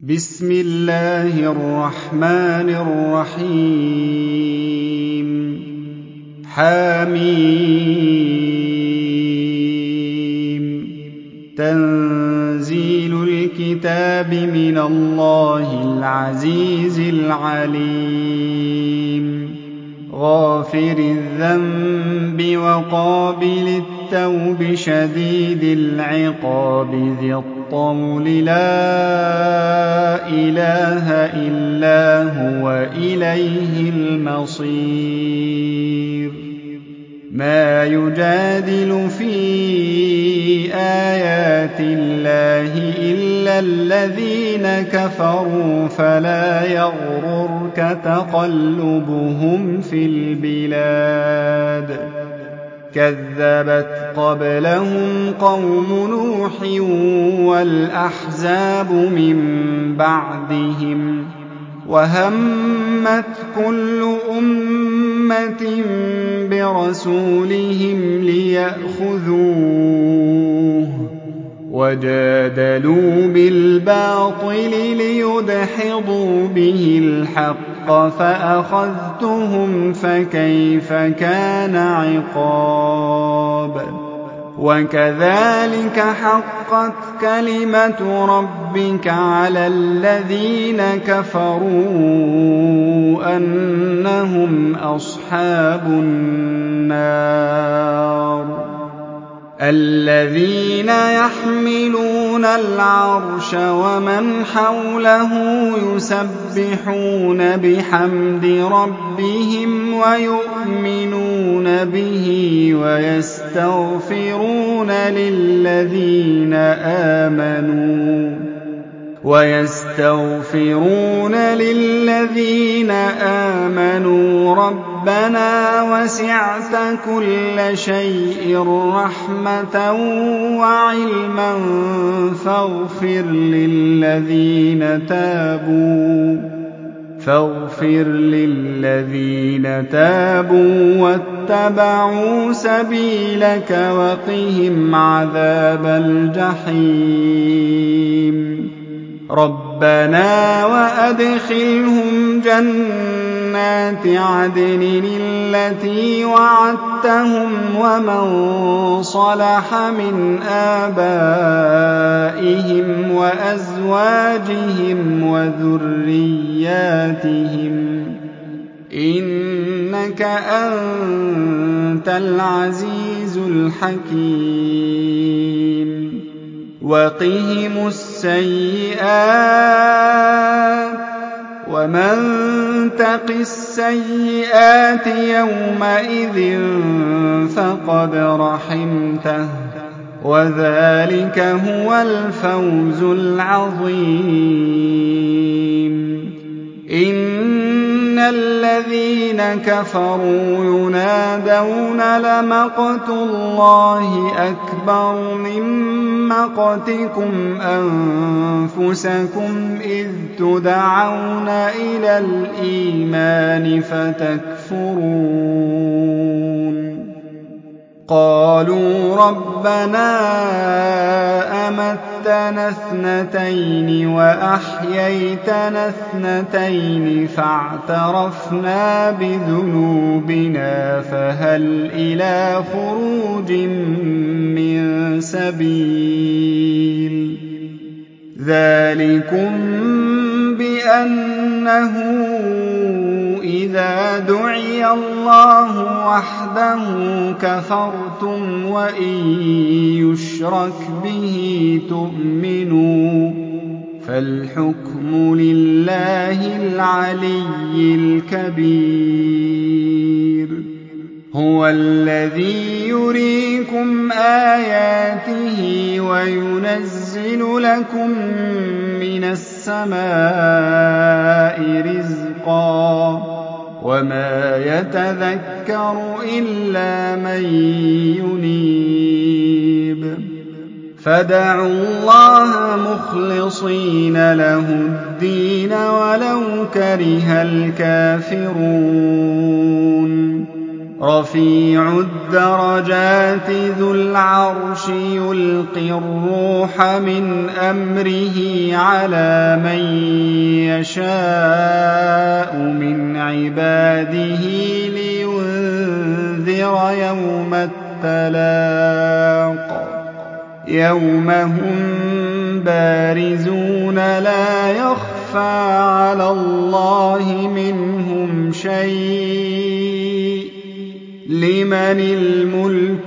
بسم الله الرحمن الرحيم حميم تنزيل الكتاب من الله العزيز العليم غافر الذنب وقابل التوب شديد العقاب ذي الطول لا إله إلا هو إليه المصير ما يجادل في آيات الله إلا الذين كفروا فلا يغررك تقلبهم في البلاد كذبت قبلهم قوم نوح والأحزاب من بعدهم وهمت كل أمة برسولهم ليأخذوه وجادلوا بالباطل ليدحضوا به الحق فأخذتهم فكيف كان عقاب وكذلك حقت كلمة ربك على الذين كفروا أنهم أصحاب النار الذين يحملون العرش ومن حوله يسبحون بحمد ربهم ويؤمنون به ويستغفرون للذين آمنوا ربنا وسعت كل شيء رحمة وعلما فاغفر للذين تابوا واتبعوا سبيلك وقهم عذاب الجحيم ربنا وأدخلهم جنات عدن التي وعدتهم ومن صلح من آبائهم وأزواجهم وذرياتهم إنك أنت العزيز الحكيم وقهم السيئات ومن تق السيئات يومئذ فقد رحمته وذلك هو الفوز العظيم إن الذين كفروا ينادون لمقت الله أكبر من مقتكم أنفسكم إذ تدعون إلى الإيمان فتكفرون قالوا ربنا أمتنا اثنتين وأحييتنا اثنتين فاعترفنا بذنوبنا فهل إلى خروج من سبيل ذلكم بأنه إذا دعي الله وحده كفرتم وإن يشرك به تؤمنوا فالحكم لله العلي الكبير هو الذي يريكم آياته وينزل لكم من السماء رزقا وما يتذكر إلا من ينيب فادعوا الله مخلصين له الدين ولو كره الكافرون رَفِيعُ الدَّرَجَاتِ ذُو الْعَرْشِ يُلْقِي الرُّوحَ مِنْ أَمْرِهِ عَلَىٰ مَن يَشَاءُ مِنْ عِبَادِهِ لِيُنذِرَ يَوْمَ التَّلَاقِ يَوْمَ هُم بَارِزُونَ لَا يَخْفَىٰ عَلَى اللَّهِ مِنْهُمْ شَيْءٌ ۚ لِّمَنِ الْمُلْكُ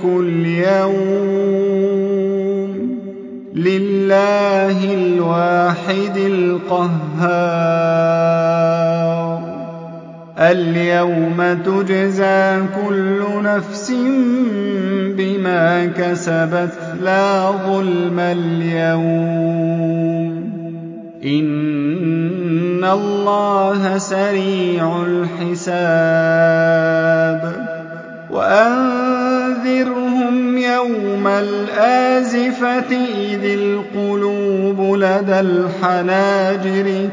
الْيَوْمَ ۖ لِلَّهِ الْوَاحِدِ الْقَهَّارِ الْيَوْمَ تُجْزَىٰ كُلُّ نَفْسٍ بِمَا كَسَبَتْ لَا ظُلْمَ الْيَوْمَ ۚ إِنَّ اللَّهَ سَرِيعُ الْحِسَابِ وَأَنذِرْهُمْ يَوْمَ الْآزِفَةِ إِذِ الْقُلُوبُ لَدَى الْحَنَاجِرِ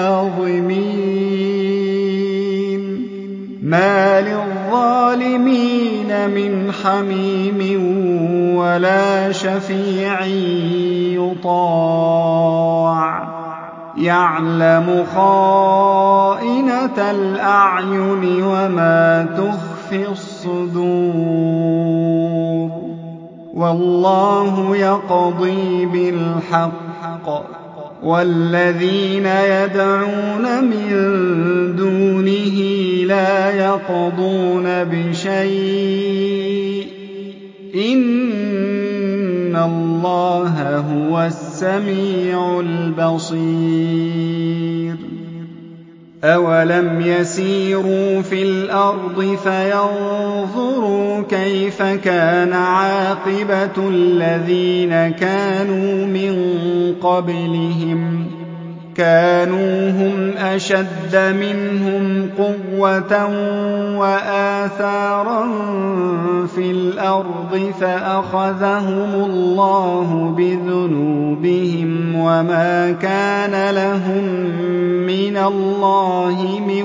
كَاظِمِينَ مَا لِلظَّالِمِينَ مِنْ حَمِيمٍ وَلَا شَفِيعٍ يُطَاعُ يَعْلَمُ خَائِنَةَ الْأَعْيُنِ وَمَا تُخْفِي الصُّدُورُ وَاللَّهُ يَقْضِي بِالْحَقِّ وَالَّذِينَ يَدْعُونَ مِن دُونِهِ لَا يَقْضُونَ بِشَيْءٍ ۗ إِنَّ اللَّهَ هُوَ السَّمِيعُ الْبَصِيرُ أَوَلَمْ يَسِيرُوا فِي الْأَرْضِ فَيَنظُرُوا كَيْفَ كَانَ عَاقِبَةُ الَّذِينَ كَانُوا مِن قَبْلِهِمْ ۚ كَانُوا هُمْ أَشَدَّ مِنْهُمْ قُوَّةً وَآثَارًا فِي الْأَرْضِ فَأَخَذَهُمُ اللَّهُ بِذُنُوبِهِمْ وَمَا كَانَ لَهُم مِّنَ اللَّهِ مِن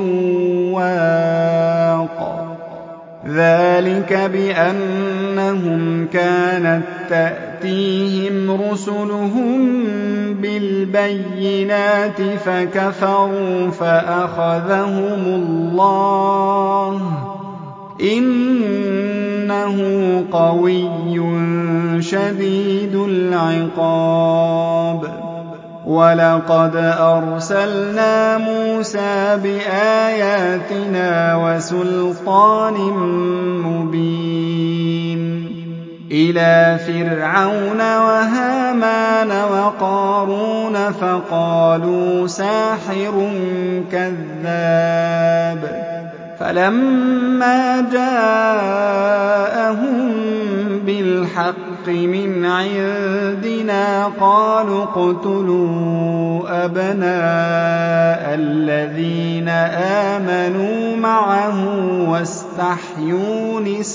وَاقٍ ذَٰلِكَ بِأَنَّهُمْ كَانَت تَّأْتِيهِمْ رُسُلُهُم بِالْبَيِّنَاتِ فَكَفَرُوا فَأَخَذَهُمُ اللَّهُ ۚ إِنَّهُ قَوِيٌّ شَدِيدُ الْعِقَابِ وَلَقَدْ أَرْسَلْنَا مُوسَىٰ بِآيَاتِنَا وَسُلْطَانٍ مُّبِينٍ إِلَىٰ فِرْعَوْنَ وَهَامَانَ وَقَارُونَ فَقَالُوا سَاحِرٌ كَذَّابٌ فَلَمَّا جَاءَهُم بِالْحَقِّ مِنْ عِندِنَا قَالُوا اقْتُلُوا أَبْنَاءَ الَّذِينَ آمَنُوا مَعَهُ وَاسْتَحْيُوا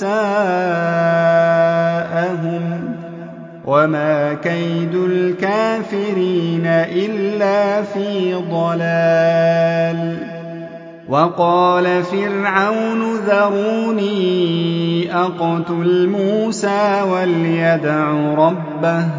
نِسَاءَهُمْ ۚ وَمَا كَيْدُ الْكَافِرِينَ إِلَّا فِي ضَلَالٍ وَقَالَ فِرْعَوْنُ ذَرُونِي أَقْتُلْ مُوسَىٰ وَلْيَدْعُ رَبَّهُ ۖ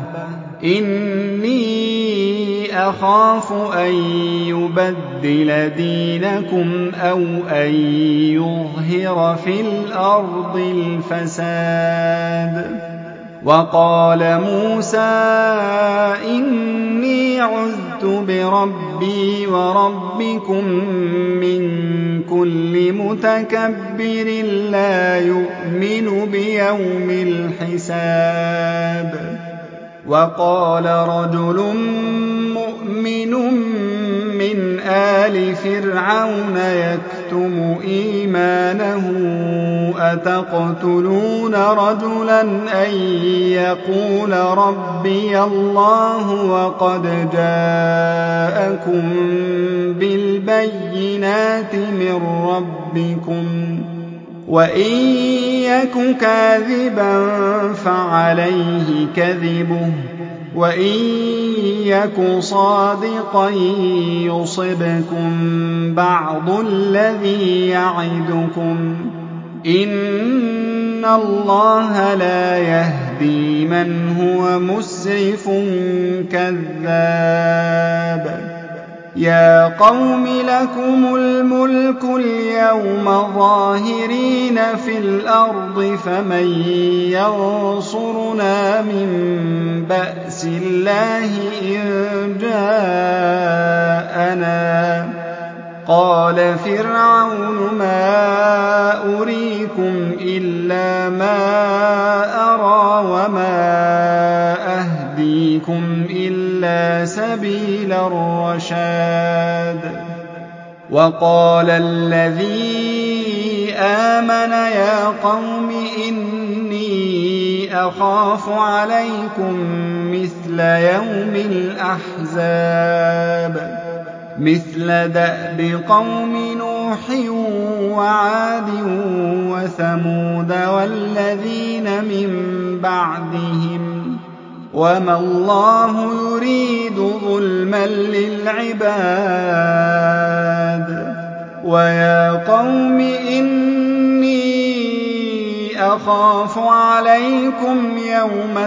إِنِّي أَخَافُ أَن يُبَدِّلَ دِينَكُمْ أَوْ أَن يُظْهِرَ فِي الْأَرْضِ الْفَسَادَ وَقَالَ مُوسَىٰ إِنِّي عُذْتُ بِرَبِّي وَرَبِّكُم مِّن كُلِّ مُتَكَبِّرٍ لَّا يُؤْمِنُ بِيَوْمِ الْحِسَابِ وَقَالَ رَجُلٌ مُّؤْمِنٌ مِّنْ آلِ فِرْعَوْنَ يَكْتُمُ إِيمَانَهُ أَتَقْتُلُونَ رَجُلًا أَن يَقُولَ رَبِّيَ اللَّهُ وَقَدْ جَاءَكُم بِالْبَيِّنَاتِ مِن رَّبِّكُمْ ۖ وَإِن يَكُ كَاذِبًا فَعَلَيْهِ كَذِبُهُ وَإِن يَكُ صَادِقًا يُصِبْكُم بَعْضُ الَّذِي يَعِدُكُمْ ۖ إِنَّ اللَّهَ لَا يَهْدِي مَنْ هُوَ مُسْرِفٌ كَذَّابٌ يَا قَوْمِ لَكُمُ الْمُلْكُ الْيَوْمَ ظَاهِرِينَ فِي الْأَرْضِ فَمَن يَنصُرُنَا مِن بَأْسِ اللَّهِ إِن جَاءَنَا قَالَ فِرْعَوْنُ مَا أُرِيكُمْ إِلَّا مَا أَرَىٰ وَمَا أَهْدِيكُمْ إِلَّا سَبِيلَ الرَّشَادِ وَقَالَ الَّذِي آمَنَ يَا قَوْمِ إِنِّي أَخَافُ عَلَيْكُم مِّثْلَ يَوْمِ الْأَحْزَابِ مِثْلَ دَأْبِ قَوْمِ نُوحٍ وَعَادٍ وَثَمُودَ وَالَّذِينَ مِن بَعْدِهِمْ ۚ وَمَا اللَّهُ يُرِيدُ ظُلْمًا لِّلْعِبَادِ وَيَا قَوْمِ إِنِّي أَخَافُ عَلَيْكُمْ يَوْمَ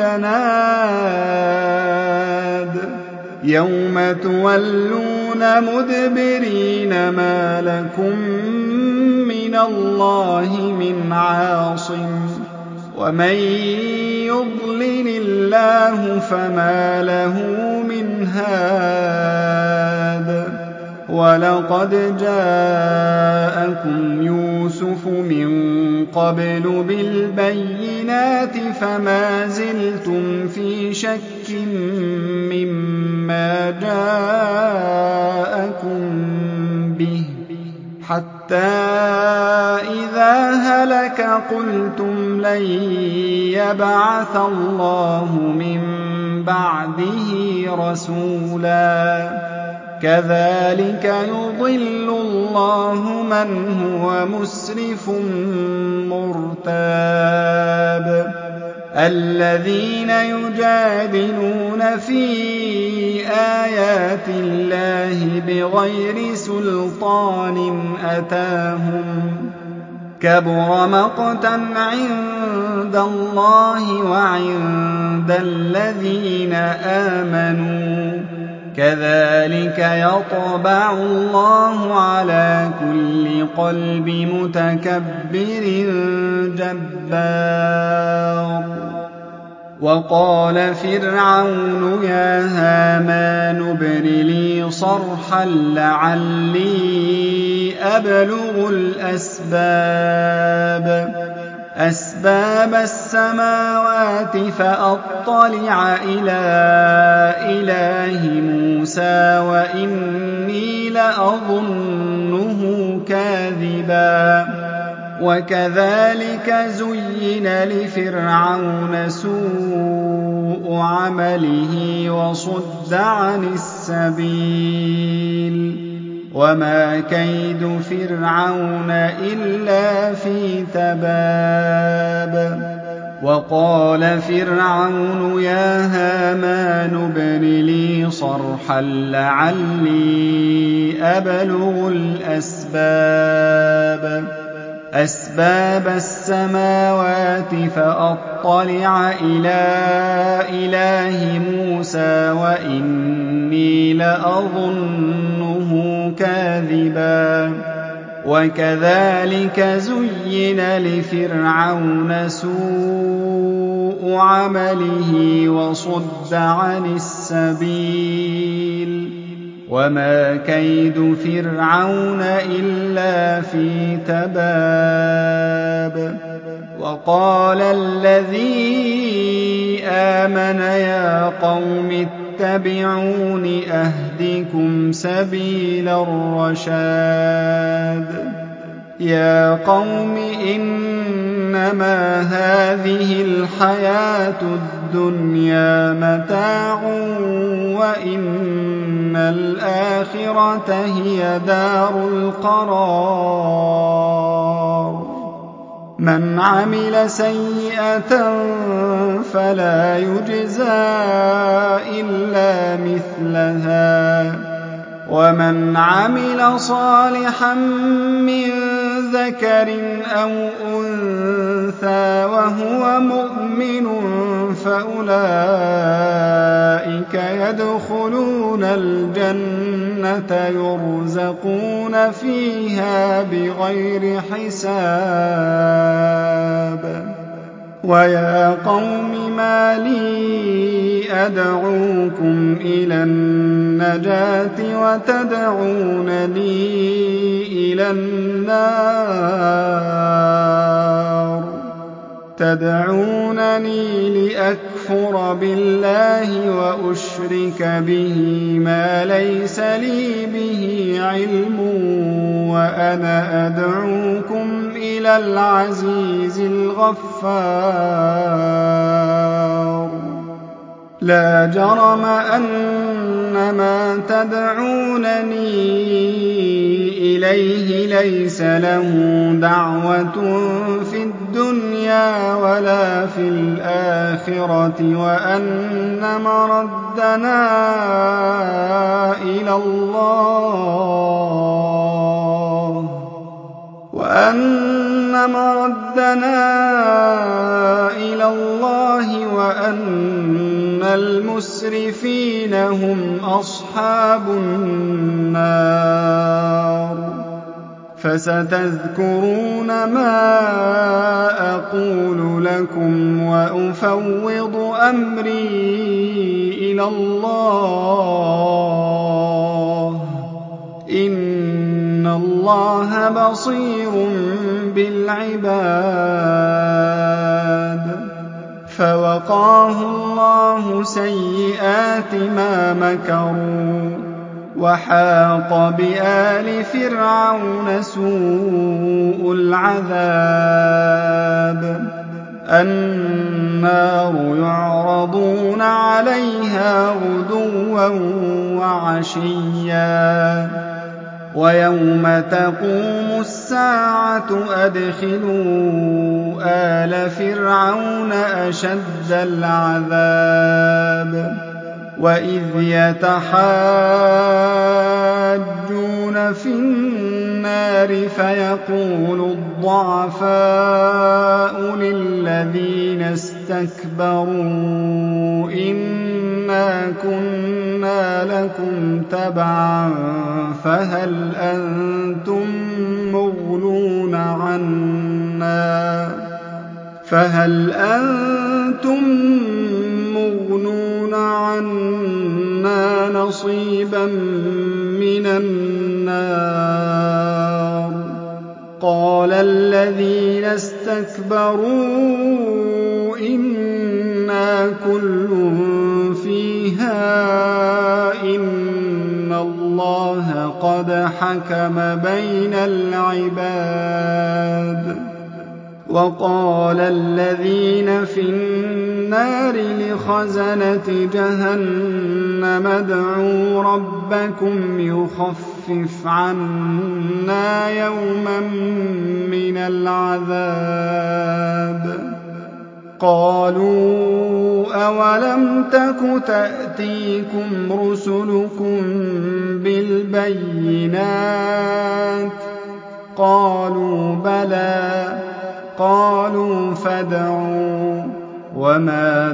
التَّنَادِ يَوْمَ تُوَلُّونَ مُدْبِرِينَ مَا لَكُم مِّنَ اللَّهِ مِنْ عَاصِمٍ وَمَن يُضْلِلِ اللَّهُ فَمَا لَهُ مِنْ هَادٍ وَلَقَدْ جَاءَكُمْ يُوسُفُ مِن قَبْلُ بِالْبَيِّنَاتِ فَمَا زِلْتُمْ فِي شَكٍّ مِّمَّا جَاءَكُم بِهِ حَتَّىٰ إِذَا هَلَكَ قُلْتُمْ لَن يَبْعَثَ اللَّهُ مِن بَعْدِهِ رَسُولًا كَذَٰلِكَ يُضِلُّ اللَّهُ مَنْ هُوَ مُسْرِفٌ مُّرْتَابٌ الَّذِينَ يُجَادِلُونَ فِي آيَاتِ اللَّهِ بِغَيْرِ سُلْطَانٍ أَتَاهُمْ كَبُرَ مَقْتًا عِندَ اللَّهِ وَعِندَ الَّذِينَ آمَنُوا كَذَٰلِكَ يَطْبَعُ اللَّهُ عَلَىٰ كُلِّ قَلْبِ مُتَكَبِّرٍ جَبَّارٍ وَقَالَ فِرْعَوْنُ يَا هَامَانُ ابْنِ لِي صَرْحًا لَّعَلِّي أَبْلُغُ أَسْبَابَ السَّمَاوَاتِ فَأَطَّلِعَ إِلَىٰ إِلَٰهِ مُوسَىٰ وَإِنِّي لَأَظُنُّهُ كَاذِبًا وَكَذَٰلِكَ زُيِّنَ لِفِرْعَوْنَ سُوءُ عَمَلِهِ وَصُدَّ عَنِ السَّبِيلِ وَمَا كَيْدُ فِرْعَوْنَ إِلَّا فِي تَبَابٍ وَقَالَ فِرْعَوْنُ يَا هَامَانُ ابْنِ لِي صَرْحًا لَّعَلِّي أَبْلُغُ أَسْبَابَ السَّمَاوَاتِ فَأَطَّلِعَ إِلَىٰ إِلَٰهِ مُوسَىٰ وَإِنِّي لَأَظُنُّهُ كَاذِبًا وَكَذَٰلِكَ زُيِّنَ لِفِرْعَوْنَ سُوءُ عَمَلِهِ وَصُدَّ عَنِ السَّبِيلِ وَمَا كَيْدُ فِرْعَوْنَ إِلَّا فِي تَبَابٍ وَقَالَ الَّذِي آمَنَ يَا قَوْمِ اتَّبِعُونِ أَهْدِكُمْ سَبِيلَ الرَّشَادِ يَا قَوْمِ إِنَّمَا هَٰذِهِ الْحَيَاةُ الدُّنْيَا مَتَاعٌ وَإِنَّ الْآخِرَةَ هِيَ دَارُ الْقَرَارِ مَنْ عَمِلَ سَيِّئَةً فَلَا يُجْزَىٰ إِلَّا مِثْلَهَا وَمَنْ عَمِلَ صَالِحًا مِّن ذَكَرٍ أَوْ أُنثَىٰ وَهُوَ مُؤْمِنٌ فَأُولَٰئِكَ يَدْخُلُونَ الْجَنَّةَ يُرْزَقُونَ فِيهَا بِغَيْرِ حِسَابٍ وَيَا قَوْمِ مَا لِي أَدْعُوكُمْ إِلَى النَّجَاةِ وَتَدْعُونَنِي إِلَى النَّارِ تدعونني لأكفر بالله وأشرك به ما ليس لي به علم وأنا أدعوكم إلى العزيز الغفار لا جرم أن ما تدعونني إليه ليس له دعوة في الدنيا ولا في الآخرة وأن مردنا إلى الله وأن المسرفين هم أصحاب النار فستذكرون ما أقول لكم وأفوض أمري إلى الله إن الله بصير بالعباد فوقاه الله سيئات ما مكروا وحاق بآل فرعون سوء العذاب النار يعرضون عليها غدوا وعشيا ويوم تقوم الساعة أدخلوا آل فرعون أشد العذاب وإذ يتحاجون في النار فيقول الضعفاء للذين استكبروا إنا كنا لكم تبعا فهل أنتم مغنون عنا نصيبا من النار قال الذين استكبروا إنا كل فيها إن الله قد حكم بين العباد وقال الذين في النار لخزنة جهنم ادعوا ربكم يخفف عنا يوما من العذاب قالوا أولم تك تأتيكم رسلكم بالبينات قالوا بلى قالوا فادعوا وما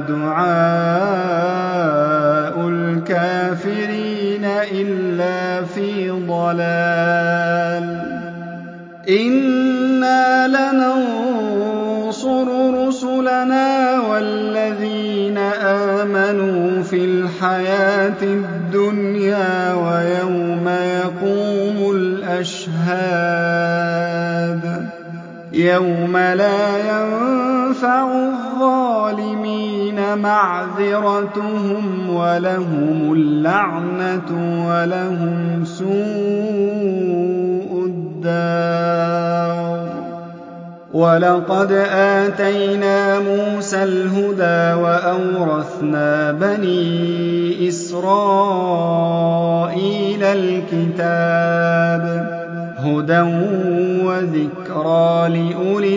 دعاء الكافرين إلا في ضلال إنا لننصر رسلنا والذين آمنوا في الحياة الدنيا ويوم يقوم الأشهاد يوم لا ينفع الظالمين معذرتهم ولهم اللعنة ولهم سوء الدار ولقد آتينا موسى الهدى وأورثنا بني إسرائيل الكتاب هدى وذكرى لأولي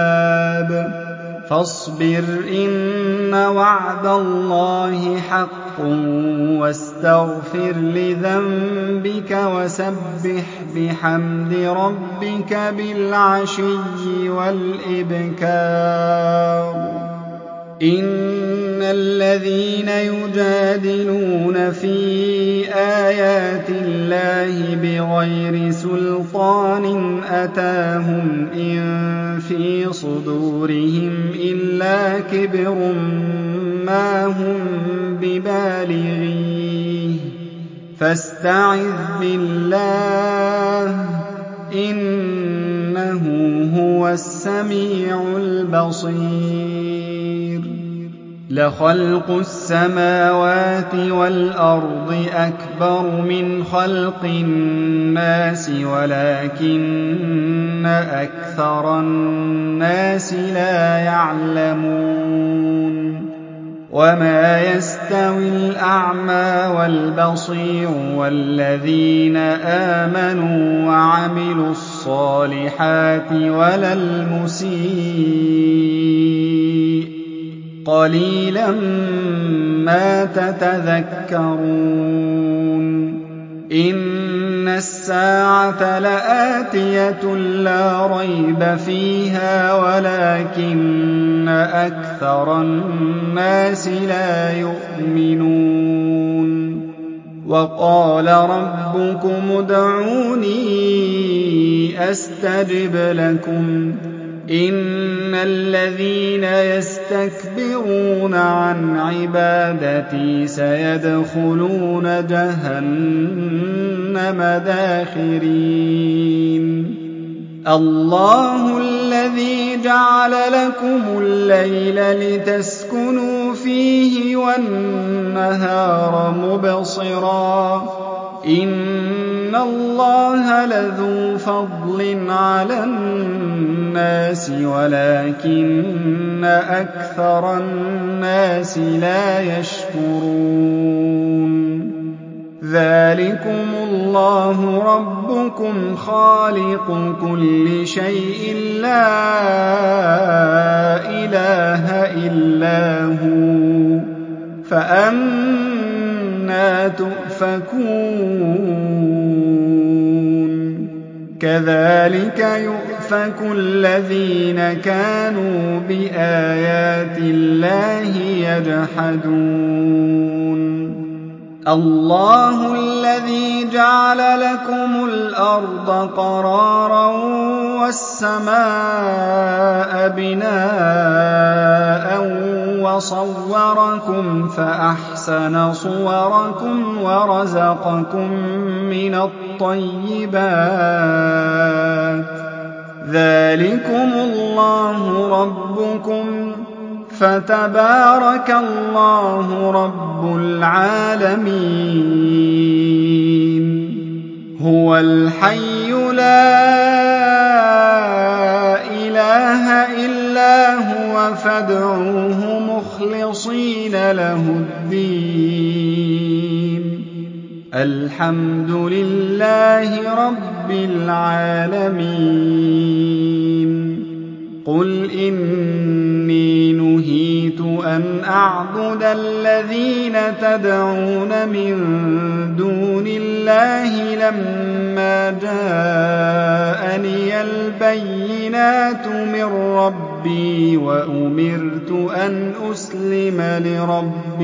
الألباب فاصبر إن وعد الله حق حَقٌّ وَاسْتَغْفِرْ لِذَنبِكَ وَسَبِّحْ بِحَمْدِ رَبِّكَ بِالْعَشِيِّ وَالْإِبْكَارِ إِنَّ الَّذِينَ يُجَادِلُونَ فِي آيَاتِ اللَّهِ بِغَيْرِ سُلْطَانٍ أَتَاهُمْ إِن فِي صُدُورِهِمْ إِلَّا كِبْرٌ مَّا هُم بِبَالِغِيهِ فَاسْتَعِذْ بِاللَّهِ ۖ إِنَّهُ هُوَ السَّمِيعُ الْبَصِيرُ لَخَلْقُ السَّمَاوَاتِ وَالْأَرْضِ أَكْبَرُ مِنْ خَلْقِ النَّاسِ وَلَٰكِنَّ أَكْثَرَ النَّاسِ لَا يَعْلَمُونَ وَمَا يَسْتَوِي الْأَعْمَىٰ وَالْبَصِيرُ وَالَّذِينَ آمَنُوا وَعَمِلُوا الصَّالِحَاتِ وَلَا الْمُسِيءُ ۚ قَلِيلًا مَّا تَتَذَكَّرُونَ إِنَّ السَّاعَةَ لَآتِيَةٌ لَّا رَيْبَ فِيهَا وَلَٰكِنَّ أَكْثَرَ النَّاسِ لَا يُؤْمِنُونَ وَقَالَ رَبُّكُمُ ادْعُونِي أَسْتَجِبْ لَكُمْ إِنَّ الَّذِينَ يَسْتَكْبِرُونَ عَنْ عِبَادَتِي سَيَدْخُلُونَ جَهَنَّمَ دَاخِرِينَ اللَّهُ الَّذِي جَعَلَ لَكُمُ اللَّيْلَ لِتَسْكُنُوا فِيهِ وَالنَّهَارَ مُبْصِرًا ۚ إِنَّ اللَّهَ لَذُو فَضْلٍ عَلَى النَّاسِ وَلَٰكِنَّ أَكْثَرَ النَّاسِ لَا يَشْكُرُونَ ذَٰلِكُمُ اللَّهُ رَبُّكُمْ خَالِقُ كُلِّ شَيْءٍ لَّا إِلَٰهَ إِلَّا هُوَ فَأَنَّىٰ تُؤْفَكُونَ كَذَٰلِكَ يُؤْفَكُ الَّذِينَ كَانُوا بِآيَاتِ اللَّهِ يَجْحَدُونَ اللَّهُ الَّذِي جَعَلَ لَكُمُ الْأَرْضَ قَرَارًا وَالسَّمَاءَ بِنَاءً وَصَوَّرَكُمْ فَأَحْسَنَ صُوَرَكُمْ وَرَزَقَكُم مِّنَ الطَّيِّبَاتِ ۚ ذَٰلِكُمُ اللَّهُ رَبُّكُمْ فَتَبَارَكَ اللَّهُ رَبُّ الْعَالَمِينَ هُوَ الْحَيُّ لَا إِلَٰهَ إِلَّا هُوَ فَادْعُوهُ مُخْلِصِينَ لَهُ الدِّينَ الْحَمْدُ لِلَّهِ رَبِّ الْعَالَمِينَ قُلْ إِنِّي نُهِيتُ أَنْ أَعْبُدَ الَّذِينَ تَدْعُونَ مِن دُونِ اللَّهِ لَمَّا جَاءَنِيَ الْبَيِّنَاتُ مِن رَّبِّي وَأُمِرْتُ أَنْ أُسْلِمَ لِرَبِّ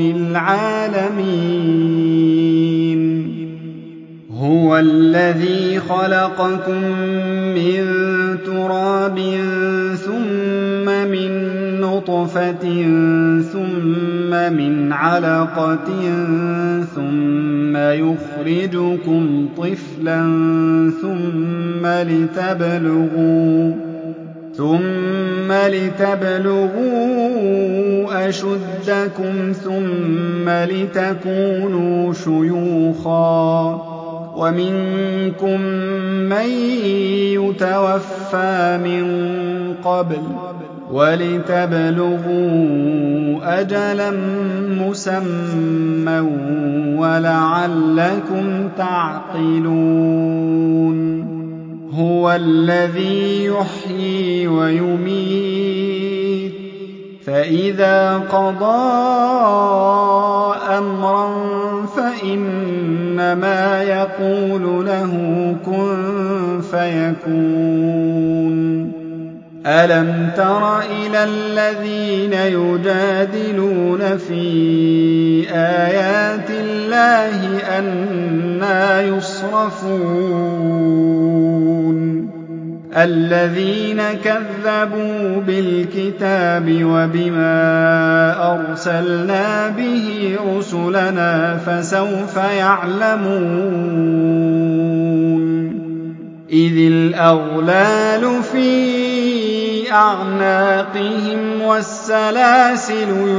الْعَالَمِينَ هُوَ الَّذِي خَلَقَكُم مِّن تُرَابٍ ثُمَّ مِن نُّطْفَةٍ ثُمَّ مِنْ عَلَقَةٍ ثُمَّ يُخْرِجُكُمْ طِفْلًا ثُمَّ لِتَبْلُغُوا أَشُدَّكُمْ ثُمَّ لِتَكُونُوا شُيُوخًا ۚ وَمِنكُم مَّن يُتَوَفَّىٰ مِن قَبْلُ ۖ وَلِتَبْلُغُوا أَجَلًا مُّسَمًّى وَلَعَلَّكُمْ تَعْقِلُونَ هُوَ الَّذِي يُحْيِي وَيُمِيتُ فإذا قضى أمرا فإنما يقول له كن فيكون. ألم تر إلى الذين يجادلون في آيات الله أنى يصرفون الذين كذبوا بالكتاب وبما أرسلنا به رسلنا فسوف يعلمون إذ الأغلال في أعناقهم والسلاسل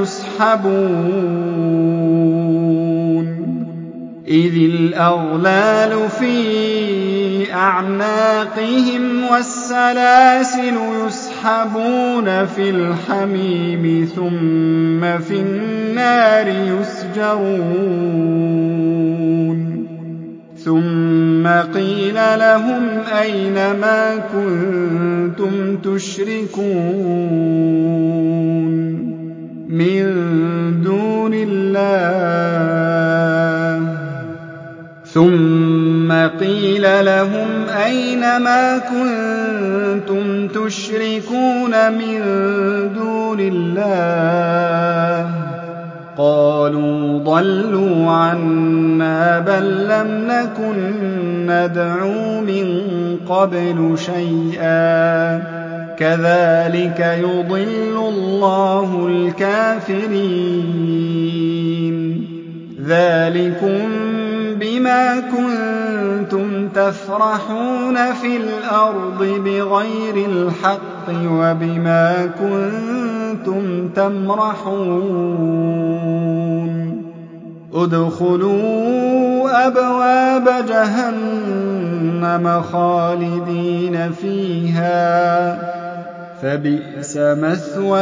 يسحبون في الحميم ثم في النار يسجرون ثم قيل لهم أين ما كنتم تشركون من دون الله قالوا ضلوا عنا بل لم نكن ندعو من قبل شيئا كذلك يضل الله الكافرين ذلكم بما كنتم تفرحون في الأرض بغير الحق وبما كنتم تمرحون ادخلوا أبواب جهنم خالدين فيها فبئس مثوى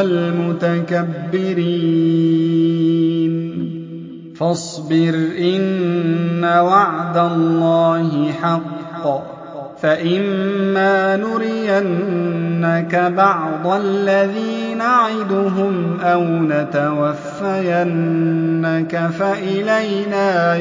المتكبرين فاصبر إن وعد الله حق فإما نرينك بعض الذي نعدهم أو نتوفينك فإلينا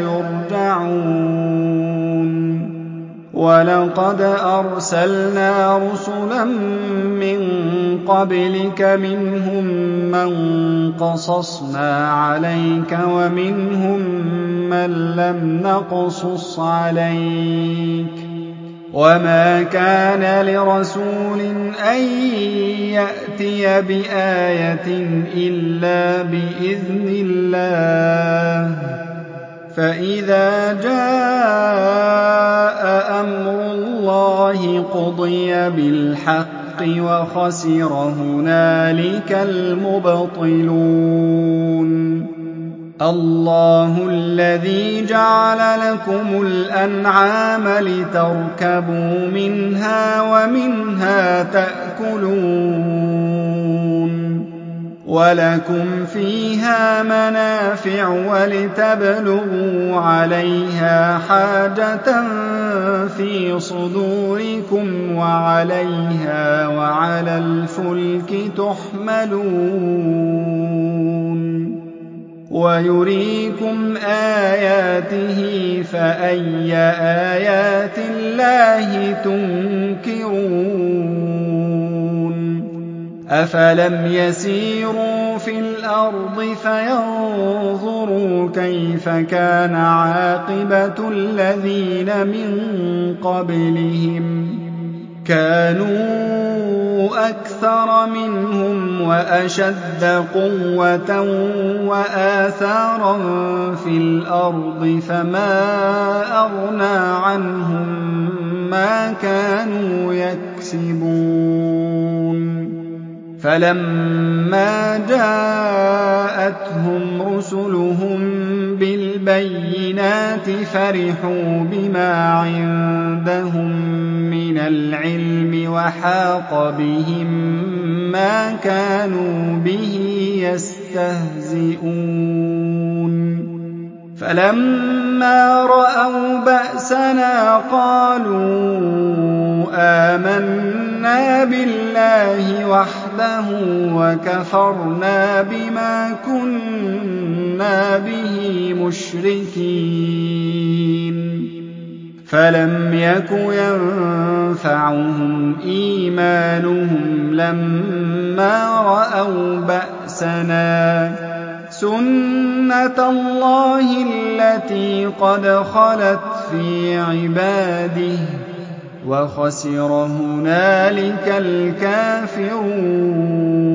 يرجعون ولقد أرسلنا رسلا من قبلك منهم من قصصنا عليك ومنهم من لم نقصص عليك وما كان لرسول أن يأتي بآية إلا بإذن الله فإذا جاء أمر الله قضي بالحق وخسر هنالك المبطلون الله الذي جعل لكم الأنعام لتركبوا منها ومنها تأكلون ولكم فيها منافع ولتبلغوا عليها حاجة في صدوركم وعليها وعلى الفلك تحملون ويريكم آياته فأي آيات الله تنكرون أفلم يسيروا في الأرض فينظروا كيف كان عاقبة الذين من قبلهم كانوا أكثر منهم وأشد قوة وآثارا في الأرض فما أغنى عنهم ما كانوا يكسبون فلما جاءتهم رسلهم بالبينات فرحوا بما عندهم من العلم وحاق بهم ما كانوا به يستهزئون فلما رأوا بأسنا قالوا آمنا بالله وحده وَحْدَهُ وَكَفَرْنَا بِمَا كُنَّا بِهِ مُشْرِكِينَ فَلَمْ يَكُ يَنفَعُهُمْ إِيمَانُهُمْ لَمَّا رَأَوْا بَأْسَنَا ۖ سُنَّتَ اللَّهِ الَّتِي قَدْ خَلَتْ فِي عِبَادِهِ ۖ وَخَسِرَ هُنَالِكَ الْكَافِرُونَ